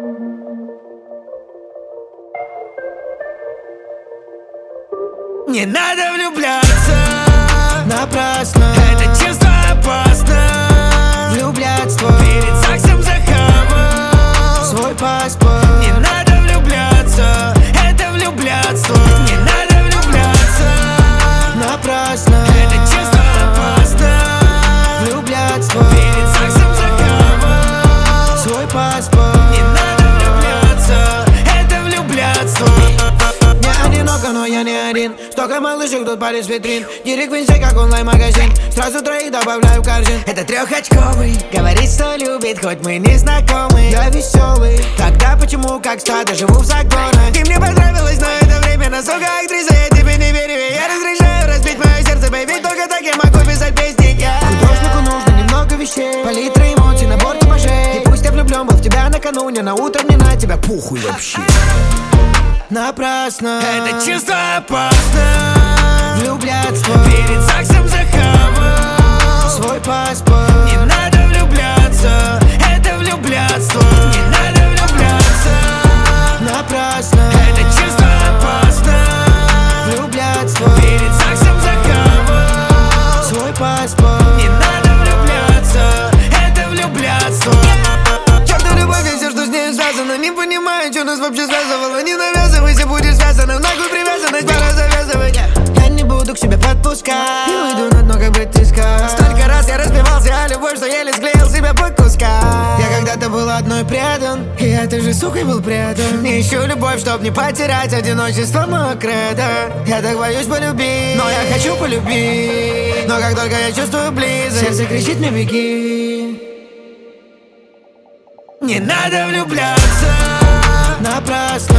Не надо влюбляться напрасно, это чувство опасно. влюбляться Перед сексом захавал свой паспорт. Не надо влюбляться, это влюбляться. Не надо влюбляться Напрасно, это чувство опасно. влюбляться Перед сексом захавал свой паспорт. Не надо влюбляться, это влюбляться. Не одиноко, но я не один. Столько малышек тут парень с витрин. Директ винси, как онлайн-магазин. Сразу троих добавляю в корзин. Это трехочковый, говорит, что любит, хоть мы не знакомы. Я веселый, Тогда почему, как стадо, живу в загонах? Ты мне понравилась, но это временно, сука, актриса. Я тебе не верю, и я разрешаю разбить мое сердце, бэйби. Только так я могу писать песни. художнику нужно немного вещей, палитра эмоций, набор типажей. И пусть я влюблен был в тебя накануне, на утро мне на тебя похуй вообще. Напрасно, Это чувство опасно. влюбляться Перед сексом захавал свой паспорт. Не надо влюбляться, это влюбляться. Не надо влюбляться, Напрасно, это чувство опасно. влюбляться Перед сексом захавал свой паспорт. Не надо влюбляться, это влюбляться. Чёртов любовь и все, что с ней связано. Не понимаю, что нас вообще связывало. Не навязывайся, будешь связана. Нахуй привязанность, пора завязывать. Я не буду к себе подпускать и уйду на дно, как бы ты сказал. Столько раз я разбивался о любовь, что еле склеил себя по кускам. Я когда-то был одной предан, и этой же сукой был предан. Не ищу любовь, чтоб не потерять одиночество мокрое, да. Я так боюсь полюбить, но я хочу полюбить. Но как только я чувствую близость, сердце кричит мне беги. Не надо влюбляться Напрасно,